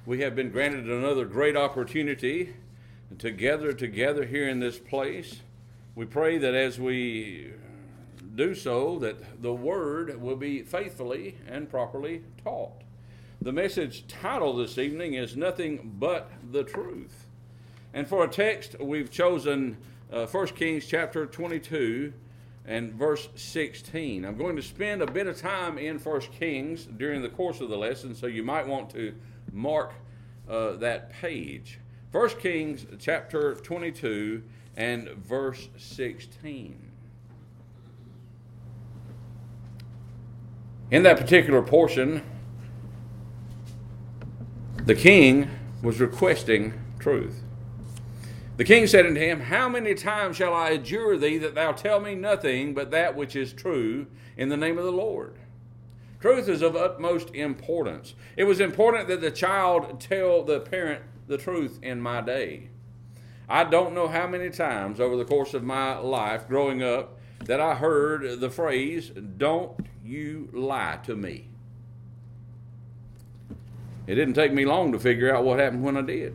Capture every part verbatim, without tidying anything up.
We have been granted another great opportunity to gather together here in this place. We pray that as we do so, that the Word will be faithfully and properly taught. The message title this evening is Nothing But the Truth. And for a text, we've chosen uh, First Kings chapter twenty-two and verse sixteen. I'm going to spend a bit of time in First Kings during the course of the lesson, so you might want to mark uh, that page. First Kings chapter twenty-two and verse sixteen. In that particular portion, the king was requesting truth. The king said unto him, How many times shall I adjure thee that thou tell me nothing but that which is true in the name of the Lord? Truth is of utmost importance. It was important that the child tell the parent the truth in my day. I don't know how many times over the course of my life growing up that I heard the phrase, don't you lie to me. It didn't take me long to figure out what happened when I did.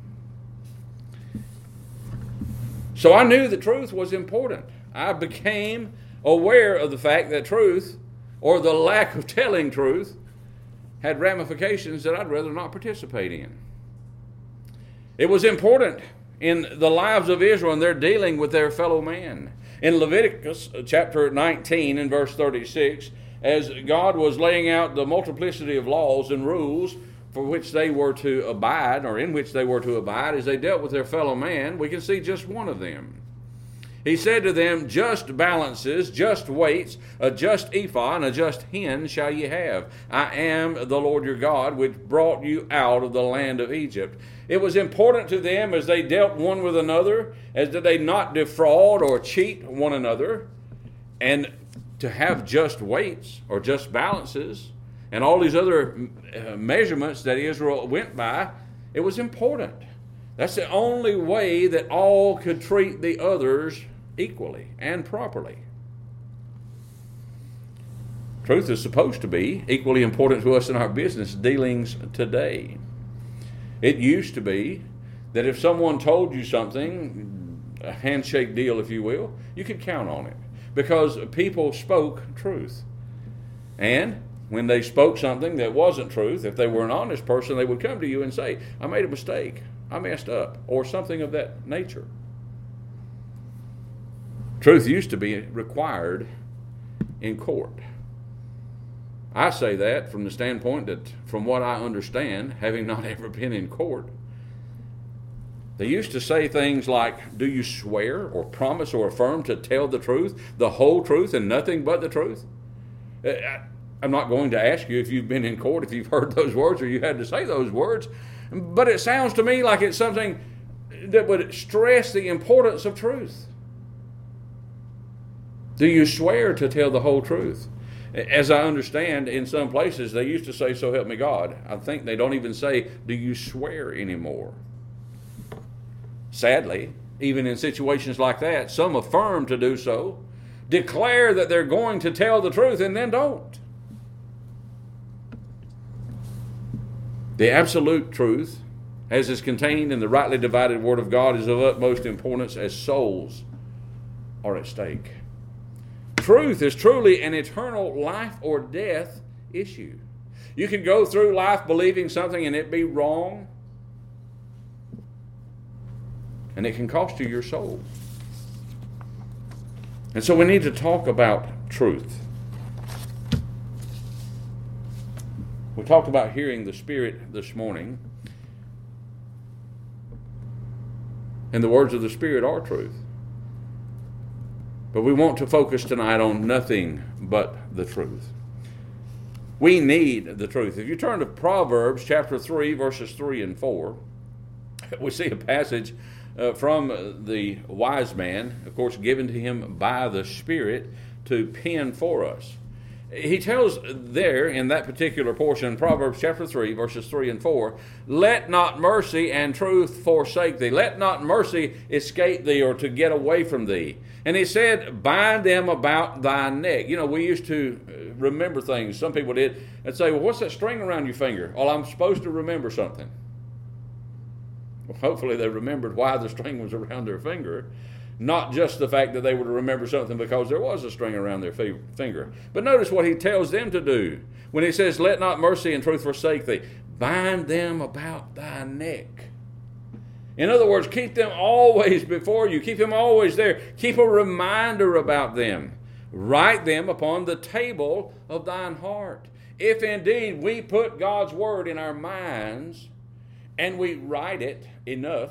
So I knew the truth was important. I became aware of the fact that truth, or the lack of telling truth, had ramifications that I'd rather not participate in. It was important in the lives of Israel and their dealing with their fellow man. In Leviticus chapter nineteen and verse thirty-six, as God was laying out the multiplicity of laws and rules for which they were to abide, or in which they were to abide, as they dealt with their fellow man, we can see just one of them. He said to them, Just balances, just weights, a just ephah, and a just hin shall ye have. I am the Lord your God, which brought you out of the land of Egypt. It was important to them as they dealt one with another, as that they not defraud or cheat one another, and to have just weights or just balances, and all these other measurements that Israel went by. It was important. That's the only way that all could treat the others equally and properly. Truth is supposed to be equally important to us in our business dealings today. It used to be that if someone told you something, a handshake deal if you will, you could count on it because people spoke truth. And when they spoke something that wasn't truth, if they were an honest person, they would come to you and say, I made a mistake, I messed up, or something of that nature. Truth used to be required in court. I say that from the standpoint that, from what I understand, having not ever been in court, they used to say things like, do you swear or promise or affirm to tell the truth, the whole truth, and nothing but the truth? I, I'm not going to ask you if you've been in court, if you've heard those words or you had to say those words, but it sounds to me like it's something that would stress the importance of truth. Do you swear to tell the whole truth? As I understand, in some places they used to say, so help me God. I think they don't even say, do you swear anymore? Sadly, even in situations like that, some affirm to do so, declare that they're going to tell the truth, and then don't. The absolute truth, as is contained in the rightly divided Word of God, is of utmost importance as souls are at stake. Truth is truly an eternal life or death issue. You can go through life believing something and it be wrong, and it can cost you your soul. And so we need to talk about truth. We talked about hearing the Spirit this morning. And the words of the Spirit are truth. But we want to focus tonight on nothing but the truth. We need the truth. If you turn to Proverbs chapter three, verses three and four, we see a passage uh, from the wise man, of course, given to him by the Spirit to pen for us. He tells there in that particular portion, Proverbs chapter three, verses three and four, let not mercy and truth forsake thee. Let not mercy escape thee or to get away from thee. And he said, bind them about thy neck. You know, we used to remember things. Some people did. And say, well, what's that string around your finger? Well, I'm supposed to remember something. Well, hopefully they remembered why the string was around their finger, not just the fact that they would remember something because there was a string around their fi- finger. But notice what he tells them to do when he says, let not mercy and truth forsake thee. Bind them about thy neck. In other words, keep them always before you. Keep them always there. Keep a reminder about them. Write them upon the table of thine heart. If indeed we put God's word in our minds and we write it enough,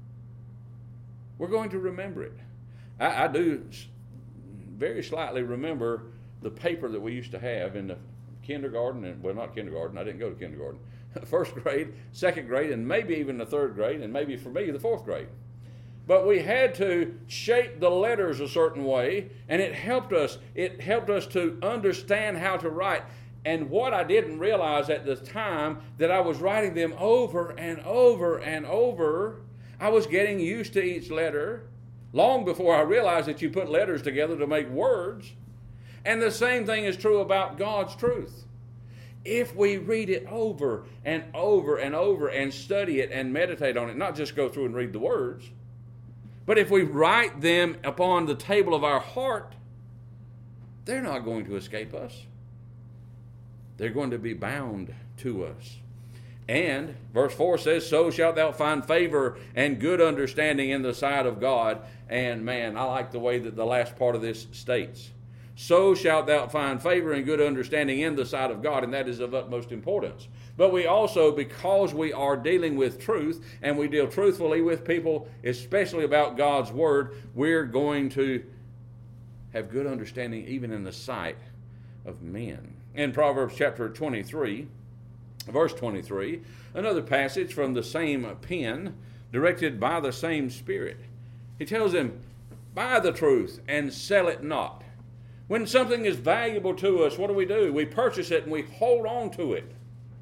we're going to remember it. I, I do very slightly remember the paper that we used to have in the kindergarten, and well, not kindergarten, I didn't go to kindergarten, first grade, second grade, and maybe even the third grade, and maybe for me, the fourth grade. But we had to shape the letters a certain way, and it helped us. It helped us to understand how to write. And what I didn't realize at the time, that I was writing them over and over and over. I was getting used to each letter long before I realized that you put letters together to make words. And the same thing is true about God's truth. If we read it over and over and over and study it and meditate on it, not just go through and read the words, but if we write them upon the table of our heart, they're not going to escape us. They're going to be bound to us. And verse four says, so shalt thou find favor and good understanding in the sight of God. And man, I like the way that the last part of this states. So shalt thou find favor and good understanding in the sight of God, and that is of utmost importance. But we also, because we are dealing with truth, and we deal truthfully with people, especially about God's word, we're going to have good understanding even in the sight of men. In Proverbs chapter twenty-three, verse twenty-three, another passage from the same pen, directed by the same Spirit. He tells them, buy the truth and sell it not. When something is valuable to us, what do we do? We purchase it and we hold on to it.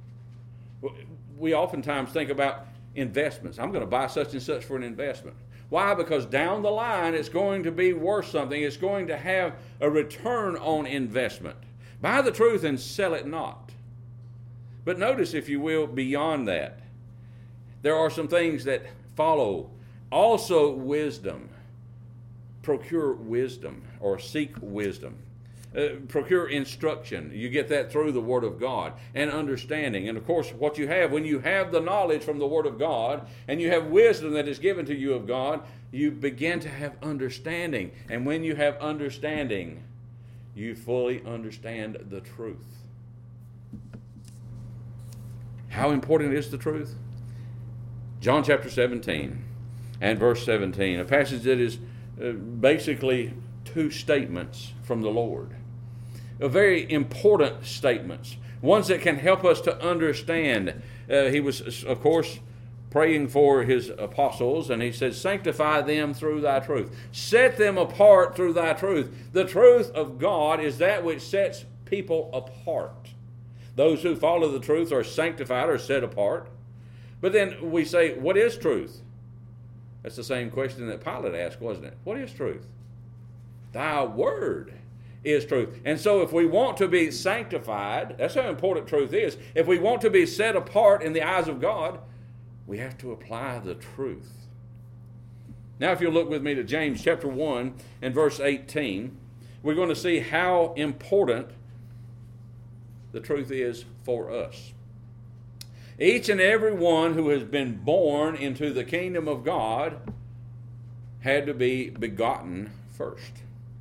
We oftentimes think about investments. I'm going to buy such and such for an investment. Why? Because down the line it's going to be worth something. It's going to have a return on investment. Buy the truth and sell it not. But notice, if you will, beyond that, there are some things that follow. Also wisdom. Procure wisdom or seek wisdom. Uh, procure instruction. You get that through the Word of God, and understanding. And of course, what you have, when you have the knowledge from the Word of God, and you have wisdom that is given to you of God, you begin to have understanding. And when you have understanding, you fully understand the truth. How important is the truth? John chapter seventeen and verse seventeen, a passage that is uh, basically two statements from the Lord. Uh, very important statements, ones that can help us to understand. Uh, he was, of course, praying for his apostles, and he said, sanctify them through thy truth. Set them apart through thy truth. The truth of God is that which sets people apart. Those who follow the truth are sanctified or set apart. But then we say, what is truth? That's the same question that Pilate asked, wasn't it? What is truth? Thy word is truth. And so if we want to be sanctified, that's how important truth is. If we want to be set apart in the eyes of God, we have to apply the truth. Now, if you'll look with me to James chapter one and verse eighteen, we're going to see how important the truth is for us. Each and every one who has been born into the kingdom of God had to be begotten first.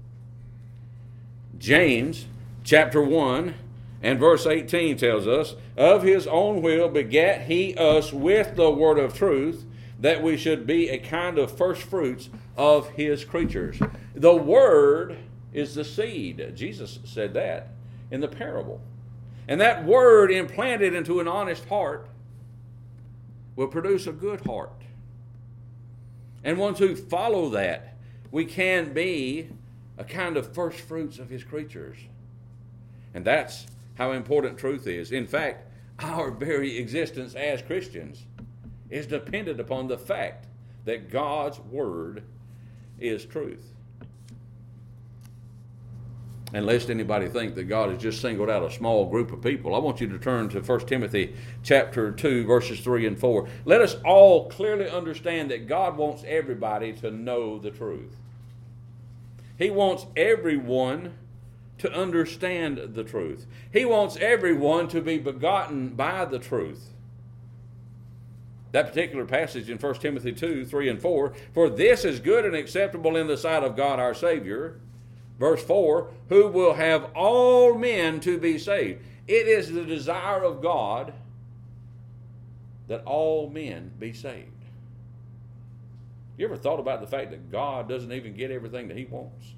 James chapter one and verse eighteen tells us, of his own will begat he us with the word of truth, that we should be a kind of first fruits of his creatures. The word is the seed. Jesus said that in the parable. And that word implanted into an honest heart will produce a good heart. And ones who follow that, we can be a kind of first fruits of his creatures. And that's how important truth is. In fact, our very existence as Christians is dependent upon the fact that God's word is truth. And lest anybody think that God has just singled out a small group of people, I want you to turn to First Timothy chapter two, verses three and four. Let us all clearly understand that God wants everybody to know the truth. He wants everyone to understand the truth. He wants everyone to be begotten by the truth. That particular passage in First Timothy two, three and four, for this is good and acceptable in the sight of God our Savior. Verse four, who will have all men to be saved. It is the desire of God that all men be saved. You ever thought about the fact that God doesn't even get everything that He wants?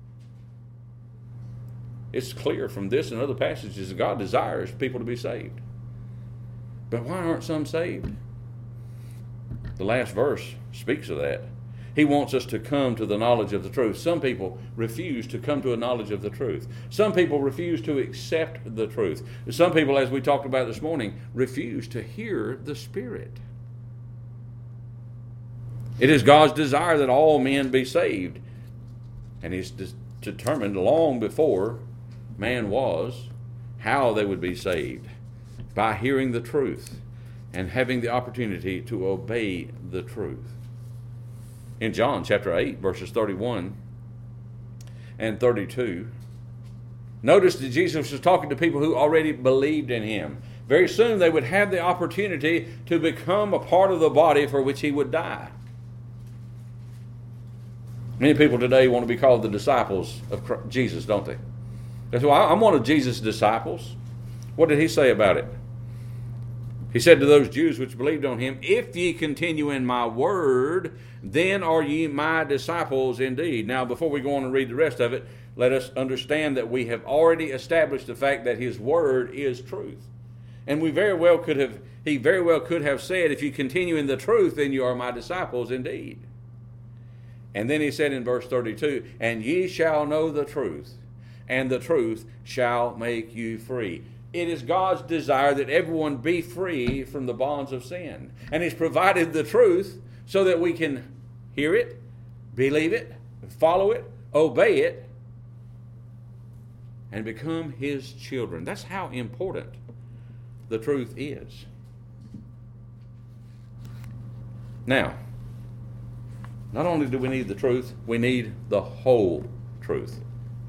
It's clear from this and other passages that God desires people to be saved. But why aren't some saved? The last verse speaks of that. He wants us to come to the knowledge of the truth. Some people refuse to come to a knowledge of the truth. Some people refuse to accept the truth. Some people, as we talked about this morning, refuse to hear the Spirit. It is God's desire that all men be saved. And He's determined long before man was how they would be saved. By hearing the truth and having the opportunity to obey the truth. In John chapter eight, verses thirty-one and thirty-two, notice that Jesus was talking to people who already believed in Him. Very soon they would have the opportunity to become a part of the body for which He would die. Many people today want to be called the disciples of Jesus, don't they? That's why I'm one of Jesus' disciples. What did He say about it? He said to those Jews which believed on Him, if ye continue in my word, then are ye my disciples indeed. Now, before we go on and read the rest of it, let us understand that we have already established the fact that His word is truth. And we very well could have, He very well could have said, if you continue in the truth, then you are my disciples indeed. And then He said in verse thirty-two, and ye shall know the truth, and the truth shall make you free. It is God's desire that everyone be free from the bonds of sin. And He's provided the truth so that we can hear it, believe it, follow it, obey it, and become His children. That's how important the truth is. Now, not only do we need the truth, we need the whole truth.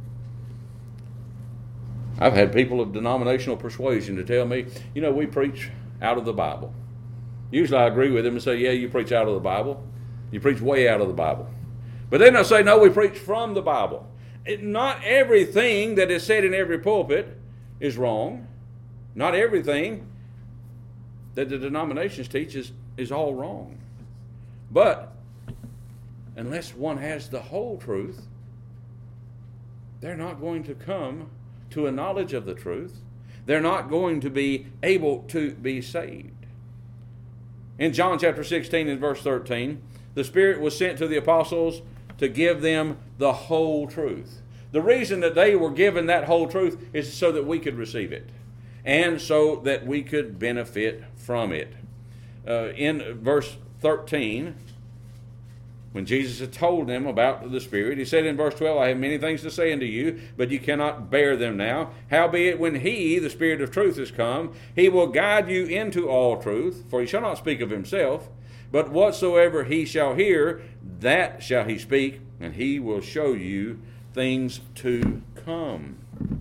I've had people of denominational persuasion to tell me, you know, we preach out of the Bible. Usually I agree with them and say, yeah, you preach out of the Bible. You preach way out of the Bible. But then I say, no, we preach from the Bible. It, not everything that is said in every pulpit is wrong. Not everything that the denominations teach is, is all wrong. But unless one has the whole truth, they're not going to come to a knowledge of the truth. They're not going to be able to be saved. In John chapter sixteen and verse thirteen, the Spirit was sent to the apostles to give them the whole truth. The reason that they were given that whole truth is so that we could receive it and so that we could benefit from it. Uh, in verse thirteen, when Jesus had told them about the Spirit, He said in verse twelve, I have many things to say unto you, but you cannot bear them now. Howbeit, when He, the Spirit of truth, is come, He will guide you into all truth, for He shall not speak of Himself, but whatsoever He shall hear, that shall He speak, and He will show you things to come.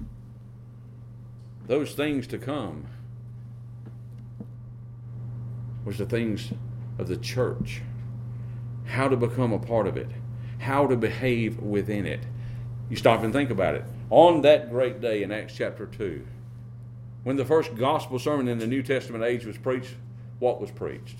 Those things to come was the things of the church. How to become a part of it. How to behave within it. You stop and think about it. On that great day in Acts chapter two, when the first gospel sermon in the New Testament age was preached, what was preached?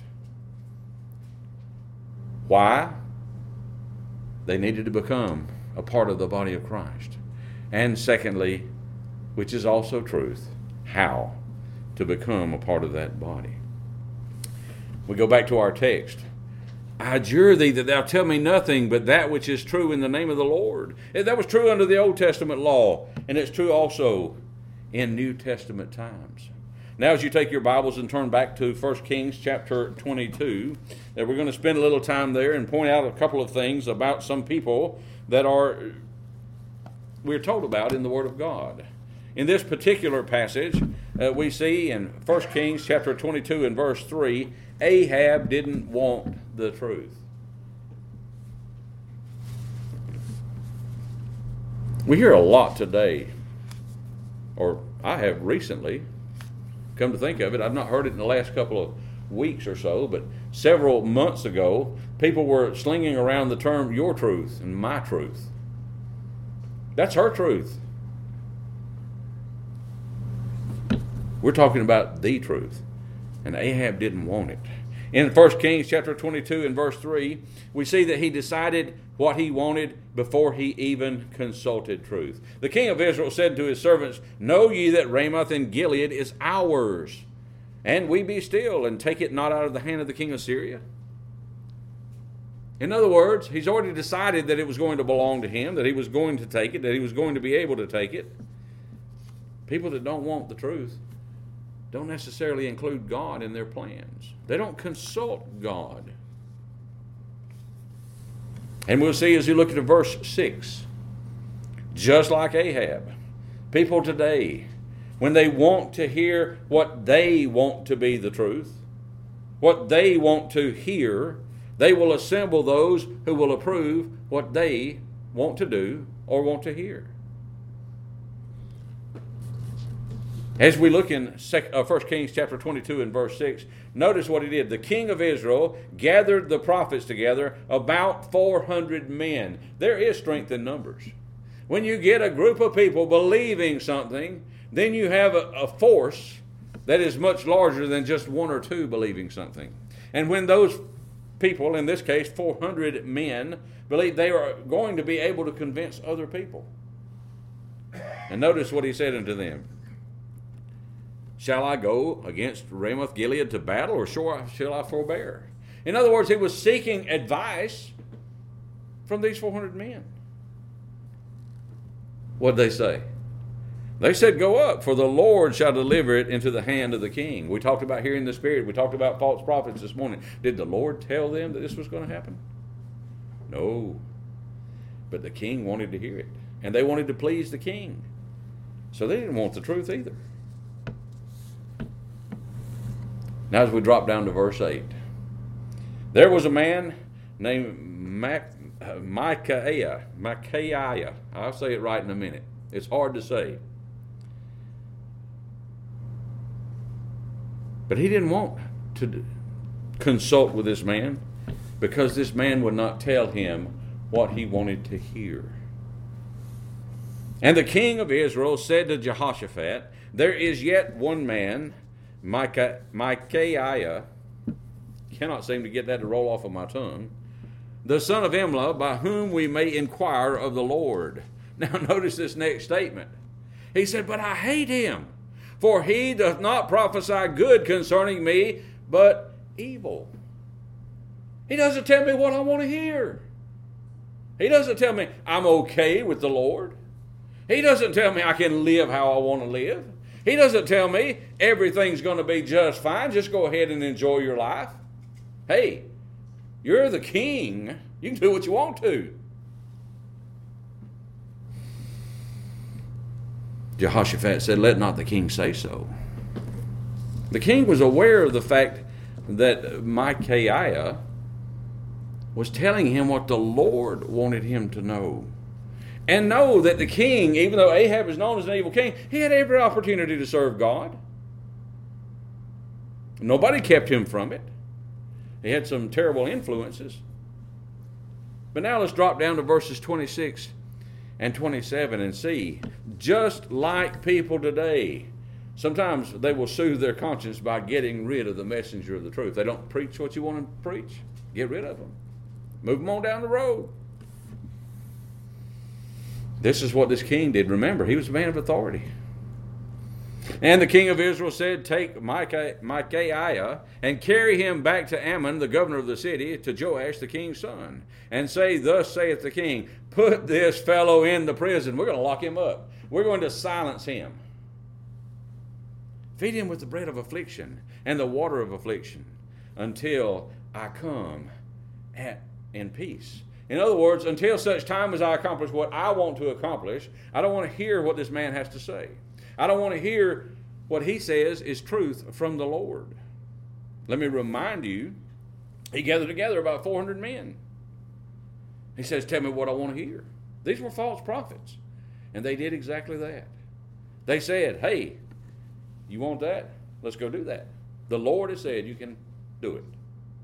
Why? They needed to become a part of the body of Christ. And secondly, which is also truth, how to become a part of that body. We go back to our text. I adjure thee that thou tell me nothing but that which is true in the name of the Lord. That was true under the Old Testament law, and it's true also in New Testament times. Now, as you take your Bibles and turn back to First Kings chapter twenty-two, that we're going to spend a little time there and point out a couple of things about some people that are we're told about in the Word of God. In this particular passage, uh, we see in First Kings chapter twenty-two and verse three, Ahab didn't want the truth. We hear a lot today, or I have recently, come to think of it, I've not heard it in the last couple of weeks or so, but several months ago, people were slinging around the term your truth and my truth. That's her truth. We're talking about the truth. And Ahab didn't want it. In First Kings chapter twenty-two and verse three, we see that he decided what he wanted before he even consulted truth. The king of Israel said to his servants, "Know ye that Ramoth in Gilead is ours, and we be still, and take it not out of the hand of the king of Syria?" In other words, he's already decided that it was going to belong to him, that he was going to take it, that he was going to be able to take it. People that don't want the truth don't necessarily include God in their plans. They don't consult God. And we'll see as you look at verse six, just like Ahab, people today, when they want to hear what they want to be the truth, what they want to hear, they will assemble those who will approve what they want to do or want to hear. As we look in First Kings chapter twenty-two and verse six, notice what he did. The king of Israel gathered the prophets together, about four hundred men. There is strength in numbers. When you get a group of people believing something, then you have a, a force that is much larger than just one or two believing something. And when those people, in this case four hundred men, believe, they are going to be able to convince other people. And notice what he said unto them. Shall I go against Ramoth Gilead to battle, or shall I forbear? In other words, he was seeking advice from these four hundred men. What did they say? They said, "Go up, for the Lord shall deliver it into the hand of the king." We talked about hearing the Spirit. We talked about false prophets this morning. Did the Lord tell them that this was going to happen? No. But the king wanted to hear it. And they wanted to please the king. So they didn't want the truth either. Now as we drop down to verse eight. There was a man named Mac, uh, Micaiah. Micaiah. I'll say it right in a minute. It's hard to say. But he didn't want to consult with this man because this man would not tell him what he wanted to hear. And the king of Israel said to Jehoshaphat, "There is yet one man, Micah, Micaiah," cannot seem to get that to roll off of my tongue, "the son of Imlah, by whom we may inquire of the Lord." Now notice this next statement. He said, "But I hate him, for he doth not prophesy good concerning me, but evil." He doesn't tell me what I want to hear. He doesn't tell me I'm okay with the Lord. He doesn't tell me I can live how I want to live. He doesn't tell me everything's going to be just fine. Just go ahead and enjoy your life. Hey, you're the king. You can do what you want to. Jehoshaphat said, "Let not the king say so." The king was aware of the fact that Micaiah was telling him what the Lord wanted him to know. And know that the king, even though Ahab is known as an evil king, he had every opportunity to serve God. Nobody kept him from it. He had some terrible influences. But now let's drop down to verses twenty-six and twenty-seven and see, just like people today, sometimes they will soothe their conscience by getting rid of the messenger of the truth. They don't preach what you want them to preach. Get rid of them. Move them on down the road. This is what this king did. Remember, he was a man of authority. And the king of Israel said, "Take Micah, Micaiah and carry him back to Ammon, the governor of the city, to Joash, the king's son, and say, Thus saith the king, put this fellow in the prison." We're going to lock him up. We're going to silence him. "Feed him with the bread of affliction and the water of affliction until I come at, in peace." In other words, until such time as I accomplish what I want to accomplish, I don't want to hear what this man has to say. I don't want to hear what he says is truth from the Lord. Let me remind you, he gathered together about four hundred men. He says, tell me what I want to hear. These were false prophets, and they did exactly that. They said, hey, you want that? Let's go do that. The Lord has said you can do it.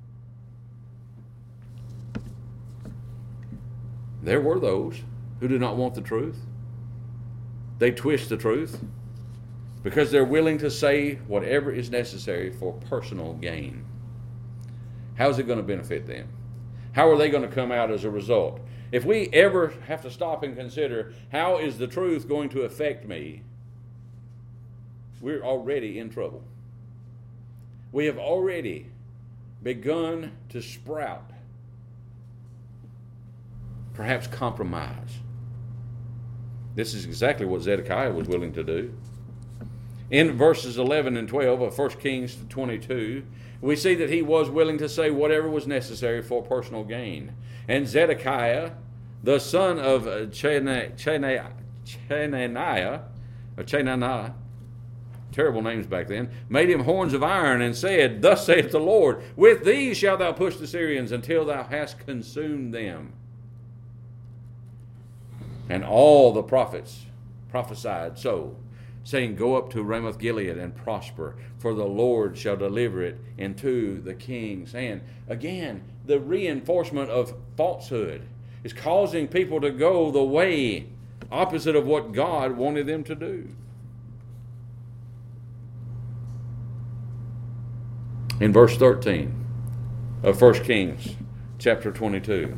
There were those who do not want the truth. They twist the truth because they're willing to say whatever is necessary for personal gain. How is it going to benefit them? How are they going to come out as a result? If we ever have to stop and consider, how is the truth going to affect me? We're already in trouble. We have already begun to sprout, perhaps compromise. This is exactly what Zedekiah was willing to do. In verses eleven and twelve of First Kings twenty-two, we see that he was willing to say whatever was necessary for personal gain. And Zedekiah, the son of Chenaniah, or Chenaniah, terrible names back then, made him horns of iron and said, thus saith the Lord, with these shalt thou push the Syrians until thou hast consumed them. And all the prophets prophesied so, saying, go up to Ramoth Gilead and prosper, for the Lord shall deliver it into the king's hand. Again, the reinforcement of falsehood is causing people to go the way opposite of what God wanted them to do. In verse thirteen of First Kings chapter twenty-two,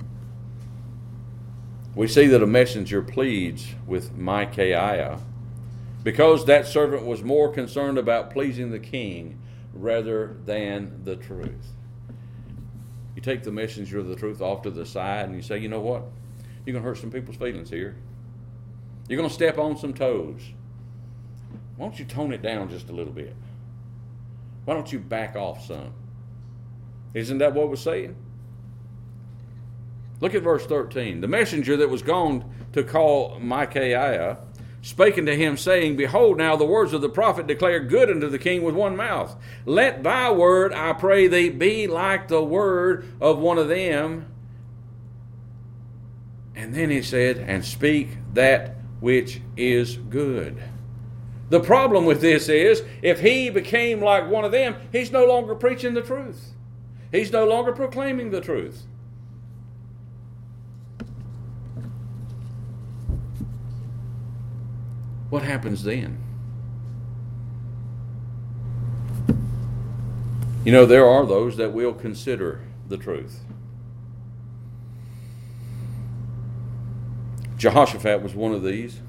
we see that a messenger pleads with Micaiah because that servant was more concerned about pleasing the king rather than the truth. You take the messenger of the truth off to the side and you say, you know what? You're going to hurt some people's feelings here. You're going to step on some toes. Why don't you tone it down just a little bit? Why don't you back off some? Isn't that what we're saying? Look at verse thirteen. The messenger that was gone to call Micaiah spake unto him, saying, behold, now the words of the prophet declare good unto the king with one mouth. Let thy word, I pray thee, be like the word of one of them. And then he said, and speak that which is good. The problem with this is, if he became like one of them, he's no longer preaching the truth. He's no longer proclaiming the truth. What happens then? You know, there are those that will consider the truth. Jehoshaphat was one of these.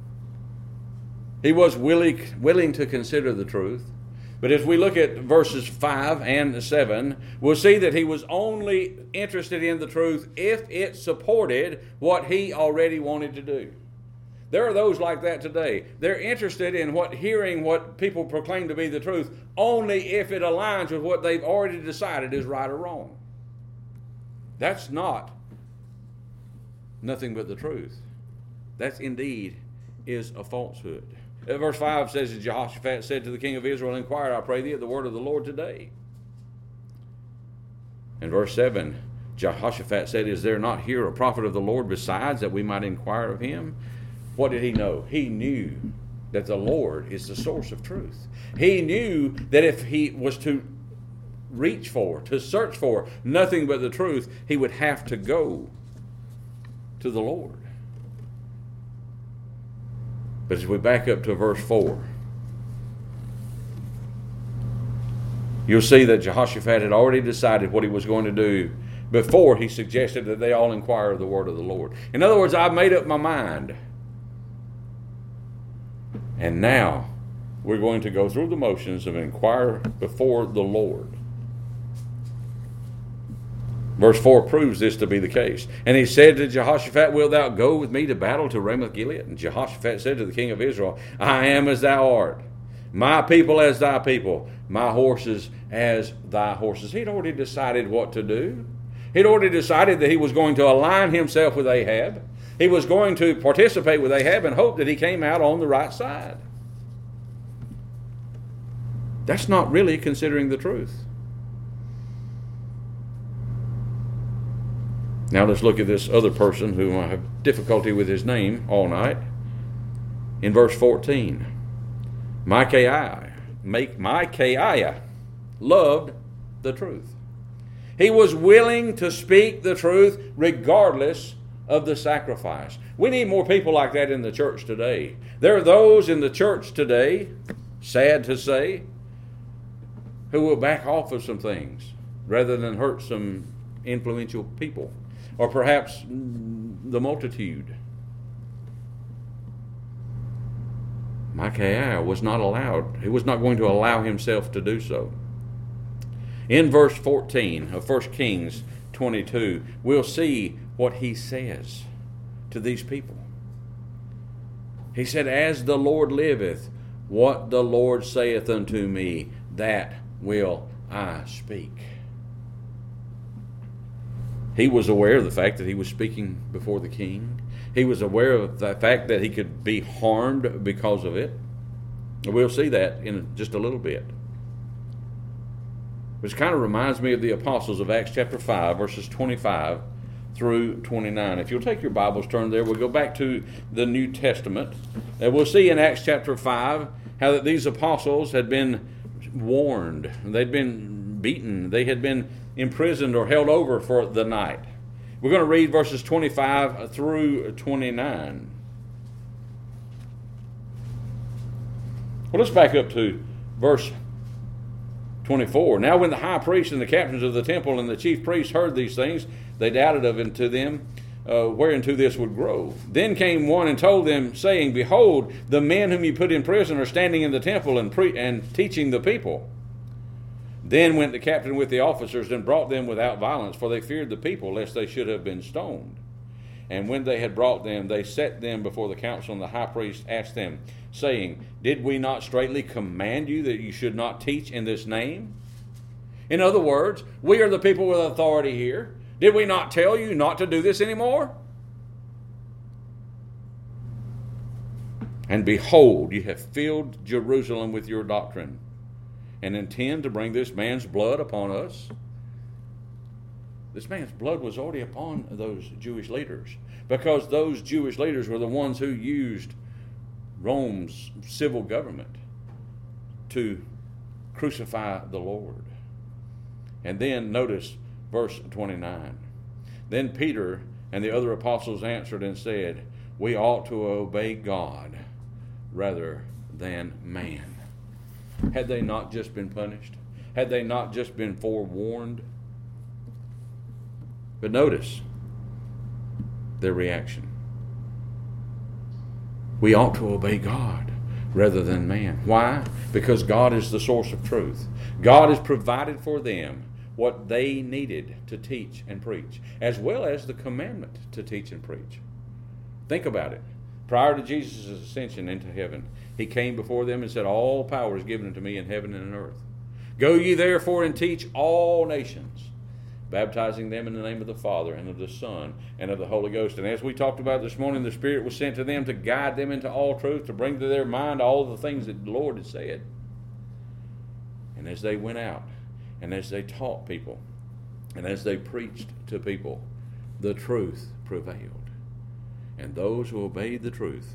He was willing, willing to consider the truth. But if we look at verses five and seven, we'll see that he was only interested in the truth if it supported what he already wanted to do. There are those like that today. They're interested in what hearing what people proclaim to be the truth only if it aligns with what they've already decided is right or wrong. That's not nothing but the truth. That indeed is a falsehood. Verse five says, Jehoshaphat said to the king of Israel, inquire, I pray thee, of the word of the Lord today. In verse seven, Jehoshaphat said, is there not here a prophet of the Lord besides, that we might inquire of him? What did he know? He knew that the Lord is the source of truth. He knew that if he was to reach for, to search for nothing but the truth, he would have to go to the Lord. But as we back up to verse four, you'll see that Jehoshaphat had already decided what he was going to do before he suggested that they all inquire of the word of the Lord. In other words, I've made up my mind. And now we're going to go through the motions of inquire before the Lord. Verse four proves this to be the case. And he said to Jehoshaphat, wilt thou go with me to battle to Ramoth Gilead? And Jehoshaphat said to the king of Israel, I am as thou art, my people as thy people, my horses as thy horses. He'd already decided what to do. He'd already decided that he was going to align himself with Ahab. He was going to participate with Ahab and hope that he came out on the right side. That's not really considering the truth. Now let's look at this other person who I have difficulty with his name all night. In verse fourteen, Micaiah, Micaiah loved the truth. He was willing to speak the truth regardless of the sacrifice. We need more people like that in the church today. There are those in the church today, sad to say, who will back off of some things rather than hurt some influential people, or perhaps the multitude. Micaiah was not allowed, he was not going to allow himself to do so. In verse fourteen of First Kings twenty-two, we'll see what he says to these people. He said, "As the Lord liveth, what the Lord saith unto me, that will I speak." He was aware of the fact that he was speaking before the king. He was aware of the fact that he could be harmed because of it. We'll see that in just a little bit. Which kind of reminds me of the apostles of Acts chapter five, verses twenty-five through twenty-nine. If you'll take your Bibles, turn there. We'll go back to the New Testament. And we'll see in Acts chapter five how that these apostles had been warned. They'd been beaten. They had been imprisoned or held over for the night. We're going to read verses twenty-five through twenty-nine. Well, let's back up to verse twenty-four. Now when the high priest and the captains of the temple and the chief priests heard these things, they doubted of unto them uh, whereunto this would grow. Then came one and told them, saying, Behold, the men whom you put in prison are standing in the temple and, pre- and teaching the people. Then went the captain with the officers and brought them without violence, for they feared the people, lest they should have been stoned. And when they had brought them, they set them before the council, and the high priest asked them, saying, Did we not straitly command you that you should not teach in this name? In other words, we are the people with authority here. Did we not tell you not to do this anymore? And behold, you have filled Jerusalem with your doctrine, and intend to bring this man's blood upon us. This man's blood was already upon those Jewish leaders, because those Jewish leaders were the ones who used Rome's civil government to crucify the Lord. And then notice verse twenty-nine. Then Peter and the other apostles answered and said, We ought to obey God rather than man. Had they not just been punished? Had they not just been forewarned? But notice their reaction. We ought to obey God rather than man. Why? Because God is the source of truth. God has provided for them what they needed to teach and preach, as well as the commandment to teach and preach. Think about it. Prior to Jesus' ascension into heaven, he came before them and said, All power is given unto me in heaven and in earth. Go ye therefore and teach all nations, baptizing them in the name of the Father and of the Son and of the Holy Ghost. And as we talked about this morning, the Spirit was sent to them to guide them into all truth, to bring to their mind all the things that the Lord had said. And as they went out, and as they taught people, and as they preached to people, the truth prevailed. And those who obeyed the truth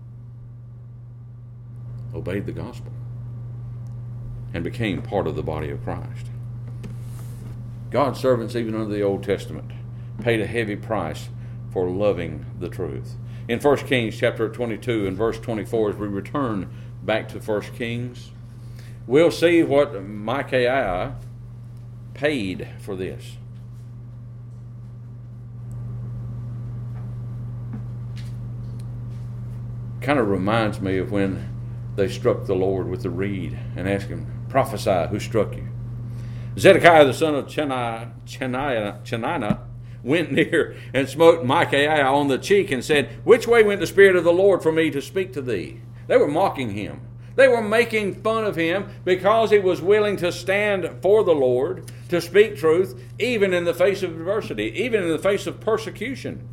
obeyed the gospel and became part of the body of Christ. God's servants, even under the Old Testament, paid a heavy price for loving the truth. In First Kings chapter twenty-two and verse twenty-four, as we return back to First Kings, we'll see what Micaiah paid for this. Kind of reminds me of when they struck the Lord with the reed and asked him, Prophesy, who struck you? Zedekiah the son of Cheniah, Cheniah, Cheniah went near and smote Micaiah on the cheek and said, Which way went the Spirit of the Lord for me to speak to thee? They were mocking him. They were making fun of him because he was willing to stand for the Lord, to speak truth, even in the face of adversity, even in the face of persecution,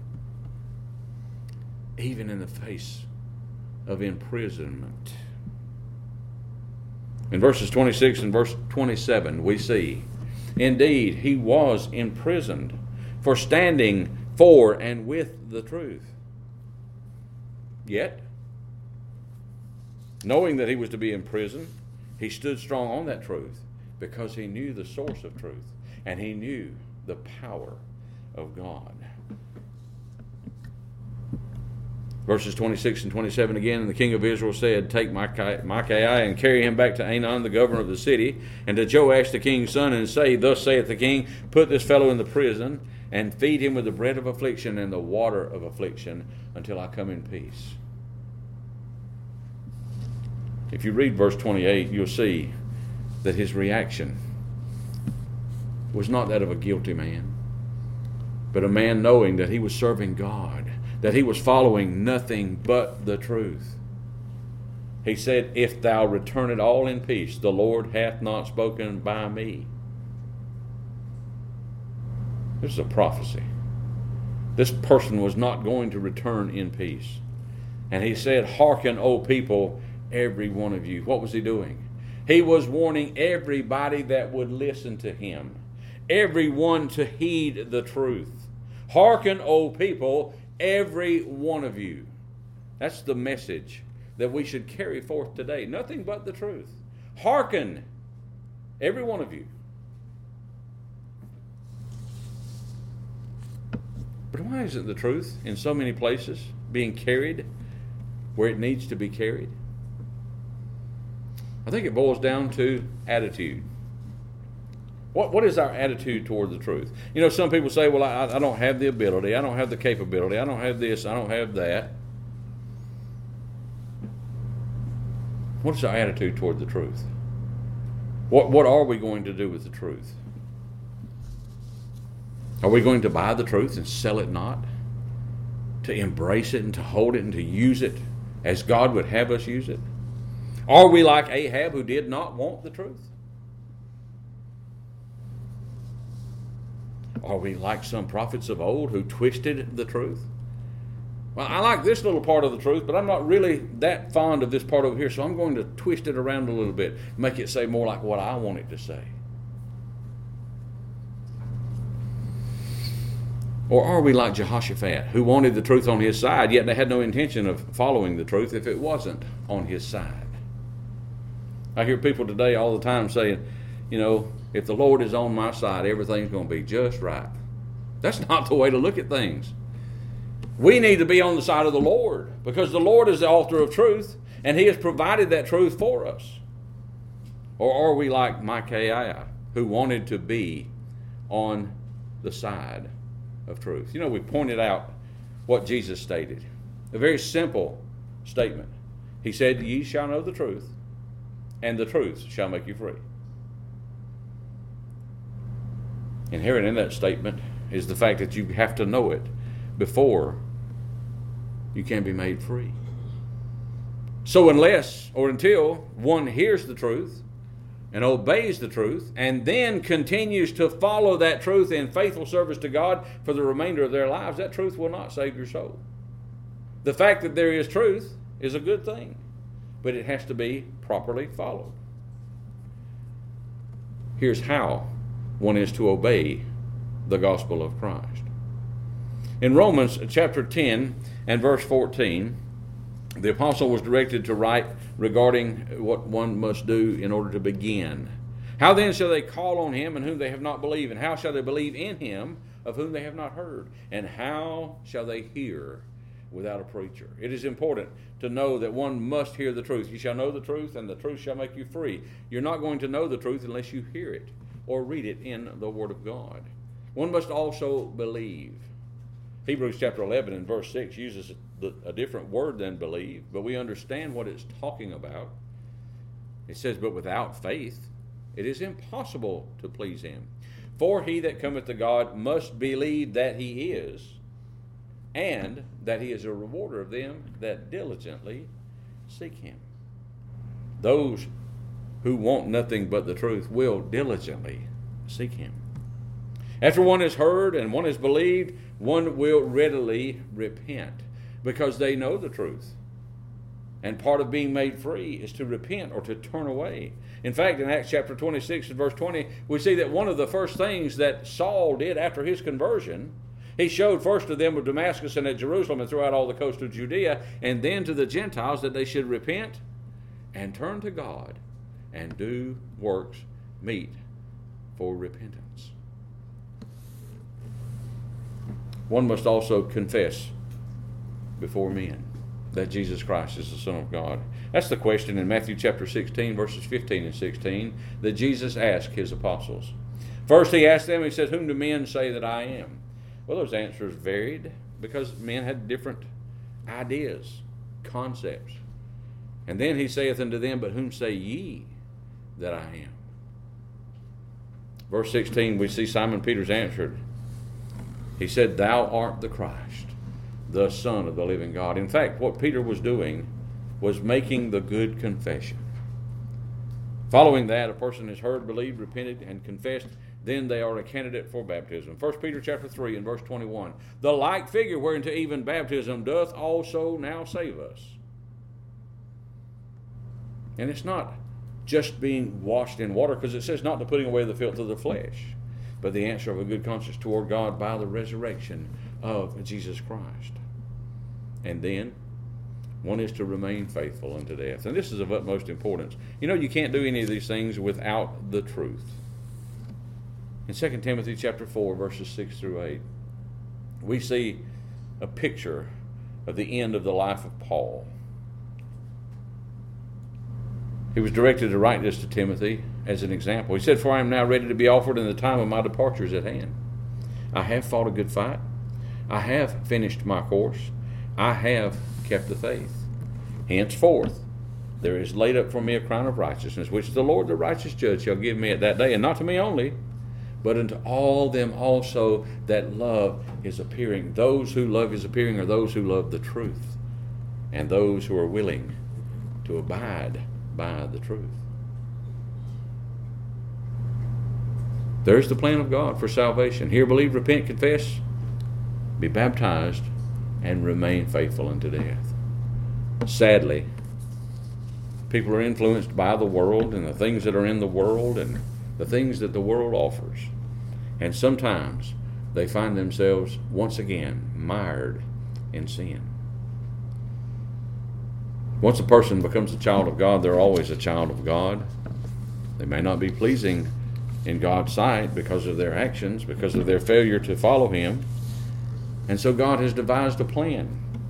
even in the face of imprisonment. In verses twenty-six and verse twenty-seven, we see, indeed, he was imprisoned for standing for and with the truth. Yet, knowing that he was to be in prison, he stood strong on that truth because he knew the source of truth and he knew the power of God. Verses twenty-six and twenty-seven again, and the king of Israel said, take Micaiah and carry him back to Anon, the governor of the city, and to Joash the king's son, and say, thus saith the king, put this fellow in the prison, and feed him with the bread of affliction and the water of affliction until I come in peace. If you read verse twenty-eight, you'll see that his reaction was not that of a guilty man, but a man knowing that he was serving God, that he was following nothing but the truth. He said, if thou return it all in peace, the Lord hath not spoken by me. This is a prophecy. This person was not going to return in peace. And he said, hearken, O people, every one of you. What was he doing? He was warning everybody that would listen to him, everyone to heed the truth. Hearken, O people, every one of you. That's the message that we should carry forth today. Nothing but the truth. Hearken, every one of you. But why isn't the truth in so many places being carried where it needs to be carried? I think it boils down to attitude. What What is our attitude toward the truth? You know, some people say, well, I, I don't have the ability, I don't have the capability, I don't have this, I don't have that. What is our attitude toward the truth? What What are we going to do with the truth? Are we going to buy the truth and sell it not? To embrace it and to hold it and to use it as God would have us use it? Are we like Ahab, who did not want the truth? Are we like some prophets of old who twisted the truth? Well, I like this little part of the truth, but I'm not really that fond of this part over here, so I'm going to twist it around a little bit, make it say more like what I want it to say. Or are we like Jehoshaphat, who wanted the truth on his side, yet they had no intention of following the truth if it wasn't on his side? I hear people today all the time saying, you know, if the Lord is on my side, everything's going to be just right. That's not the way to look at things. We need to be on the side of the Lord because the Lord is the author of truth and he has provided that truth for us. Or are we like Micaiah, who wanted to be on the side of truth? You know, we pointed out what Jesus stated. A very simple statement. He said, ye shall know the truth, and the truth shall make you free. Inherent in that statement is the fact that you have to know it before you can be made free. So unless or until one hears the truth and obeys the truth and then continues to follow that truth in faithful service to God for the remainder of their lives, that truth will not save your soul. The fact that there is truth is a good thing, but it has to be properly followed. Here's how one is to obey the gospel of Christ. In Romans chapter ten and verse fourteen, the apostle was directed to write regarding what one must do in order to begin. How then shall they call on him in whom they have not believed? And how shall they believe in him of whom they have not heard? And how shall they hear without a preacher? It is important to know that one must hear the truth. You shall know the truth, and the truth shall make you free. You're not going to know the truth unless you hear it or read it in the Word of God. One must also believe. Hebrews chapter eleven and verse six uses a different word than believe, but we understand what it's talking about. It says, but without faith it is impossible to please him. For he that cometh to God must believe that he is, and that he is a rewarder of them that diligently seek him. Those who want nothing but the truth will diligently seek him. After one has heard and one has believed, one will readily repent because they know the truth. And part of being made free is to repent or to turn away. In fact, in Acts chapter twenty-six and verse twenty, we see that one of the first things that Saul did after his conversion, he showed first to them of Damascus and at Jerusalem and throughout all the coast of Judea, and then to the Gentiles that they should repent and turn to God and do works meet for repentance. One must also confess before men that Jesus Christ is the Son of God. That's the question in Matthew chapter sixteen, verses fifteen and sixteen, that Jesus asked his apostles. First he asked them, he said, "Whom do men say that I am?" Well, those answers varied because men had different ideas, concepts. And then he saith unto them, "But whom say ye that I am?" Verse sixteen, we see Simon Peter's answered. He said, "Thou art the Christ, the Son of the living God." In fact, what Peter was doing was making the good confession. Following that, a person has heard, believed, repented, and confessed, then they are a candidate for baptism. First Peter chapter three and verse twenty-one. "The like figure whereunto even baptism doth also now save us." And it's not just being washed in water, because it says not to putting away the filth of the flesh, but the answer of a good conscience toward God by the resurrection of Jesus Christ. And then one is to remain faithful unto death. And this is of utmost importance. You know, you can't do any of these things without the truth. In Second Timothy chapter four, verses six through eight, we see a picture of the end of the life of Paul. He was directed to write this to Timothy as an example. He said, "For I am now ready to be offered, and the time of my departure is at hand. I have fought a good fight. I have finished my course. I have kept the faith. Henceforth there is laid up for me a crown of righteousness, which the Lord the righteous judge shall give me at that day, and not to me only, but unto all them also that love his appearing." Those who love his appearing are those who love the truth, and those who are willing to abide by the truth. There's the plan of God for salvation. Hear, believe, repent, confess, be baptized, and remain faithful unto death. Sadly, people are influenced by the world and the things that are in the world and the things that the world offers. And sometimes they find themselves once again mired in sin. Once a person becomes a child of God, they're always a child of God. They may not be pleasing in God's sight because of their actions, because of their failure to follow him. And so God has devised a plan.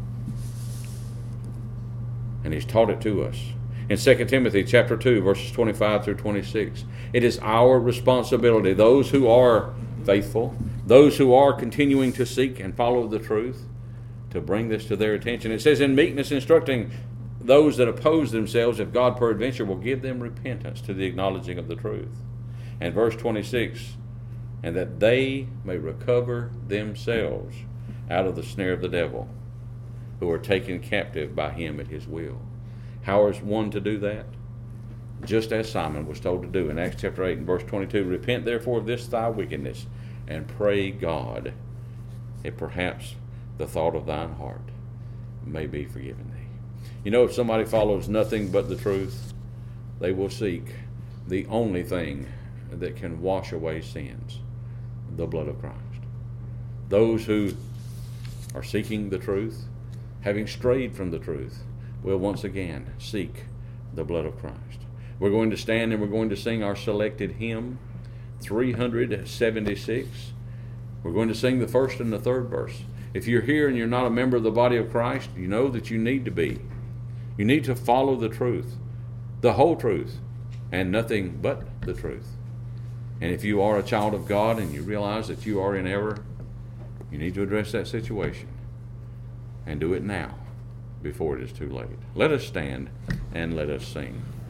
And he's taught it to us. In Second Timothy chapter two, verses twenty-five through twenty-six, it is our responsibility, those who are faithful, those who are continuing to seek and follow the truth, to bring this to their attention. It says, "In meekness instructing those that oppose themselves, if God peradventure will give them repentance to the acknowledging of the truth." And verse twenty-six, "And that they may recover themselves out of the snare of the devil, who are taken captive by him at his will." How is one to do that? Just as Simon was told to do in Acts chapter eight and verse twenty-two, "Repent therefore of this thy wickedness, and pray God, if perhaps the thought of thine heart may be forgiven thee." You know, if somebody follows nothing but the truth, they will seek the only thing that can wash away sins, the blood of Christ. Those who are seeking the truth, having strayed from the truth, will once again seek the blood of Christ. We're going to stand and we're going to sing our selected hymn, three hundred seventy-six. We're going to sing the first and the third verse. If you're here and you're not a member of the body of Christ, you know that you need to be. You need to follow the truth, the whole truth, and nothing but the truth. And if you are a child of God and you realize that you are in error, you need to address that situation and do it now before it is too late. Let us stand and let us sing.